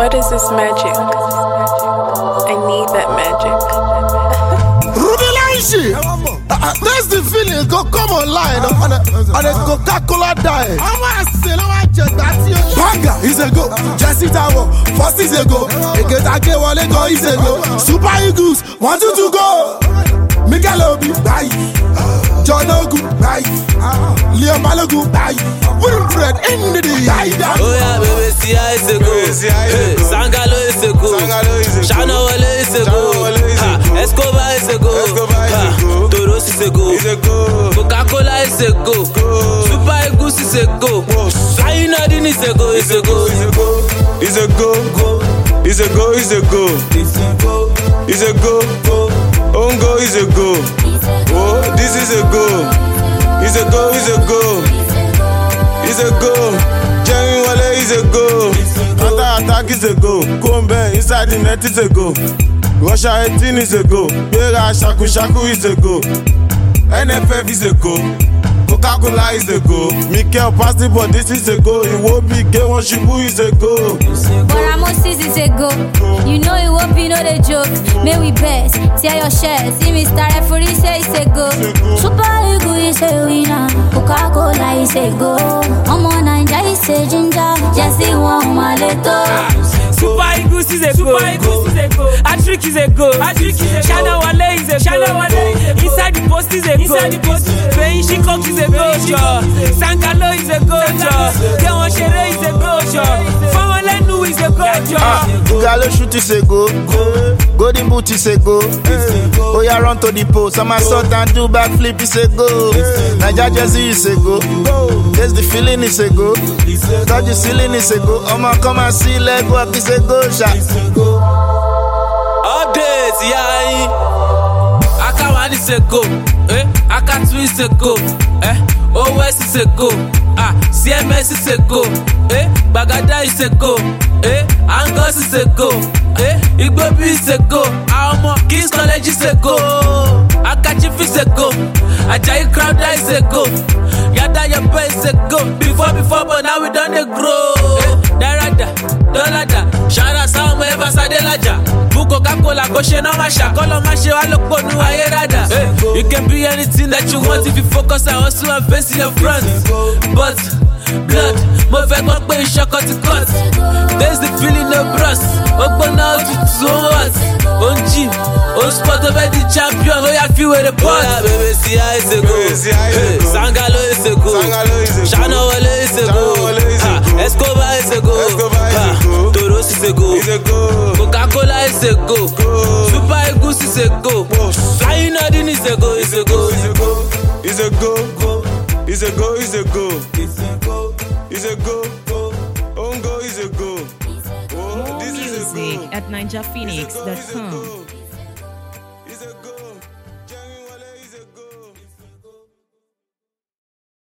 What is this magic? I need that magic. Rudy Laishi! That's the feeling. Go come online on a Coca-Cola diet. Panga is a go. Jesse Tower, first is a go. Eketake Wale go is a go. Super Eagles, 1, 2 to go. Miguel Obi, bye. John Ogu, bye. Liam Balogu, bye. Wilfred, end the day. Oh yeah, baby, see how it's a go. Hey, Sangalo is a go. Shana Wale is a go. Escobar is a go. Toros is a go. Coca-Cola is a go. Super Eagles is a go. Sayinadin is a go. It's a go. It's a go. It's a go. It's a go. It's a go. Ongo is a go. Oh, this is a go. It's a go. It's a go. It's a go. Jerry Wale is a go. Attack is a go. Kombe inside the net is a go. Russia 18 is a go. Bera Shaku Shaku is a go. NFF is a go. Coca-Cola is a go. Mikel pass the ball, this is a go. Iwobi Gewon Shibu is a go. Moses is a go. You know Iwobi know the joke. May we best tear your shirt. See me start referee say it's a go. Super Eagle is a winner. Coca-Cola is a go. Omo Naija is a ginger. Jesse won Maleto. Super Eagles is a go. Patrick is a go. Shana Wale is a go. Inside the post is a go. Faye Shikok is a go. Sangalo is a go. Gewon Shere is a go. Famalenu is a go. Galo shoot is a go. Golden boot is a go. Oh yeah, run to the post. I'm a sort and do backflip is a go. Naija Jersey is a go. There's the feeling is a go. Touch the ceiling is a go. I'ma come and see leg work is a go. Updates, yeah. Akawan is a go. Akatu is a go. OS is a go. CMS is a go. Bagada is a go. Angos is a go. Igbobi is a go. Kings College is a go. Akachif is a go. Ajayi Crowder is a go. Yada Yapa is a go. Before, but now we done the grow. Darada, Dolada, Shara Sama Eva Sadelaja. Coca-Cola, Goshena Masha, Kolomashe, Alokonu, Ayerada. You can be anything that you want if you focus and hustle and face your front. But blood, my fake one pay shock at the cut. There's the feeling of brass. Open out to so what? On gym, on spot over the champion. Oh, yeah, feel where the pot. Yeah, baby, see how it's a go. Hey, Sangalo is a go. Shana Wale is a go. Escobar is a go. Toros is a go. Coca-Cola is a go. Super Eagles is a go. Sayinadin is a go. It's a go. It's a go. It's a go. It's a go. It's a go. Ongo is a go. More music at NinjaPhoenix.com.